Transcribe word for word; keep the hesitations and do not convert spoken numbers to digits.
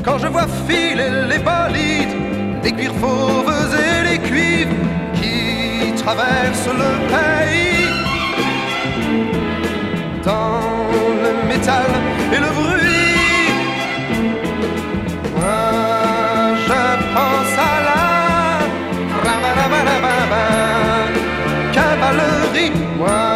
quand je vois filer les bolides, les cuirs fauves et les cuivres qui traversent le pays. Dans le métal et le bruit, moi je pense à la cavalerie. Moi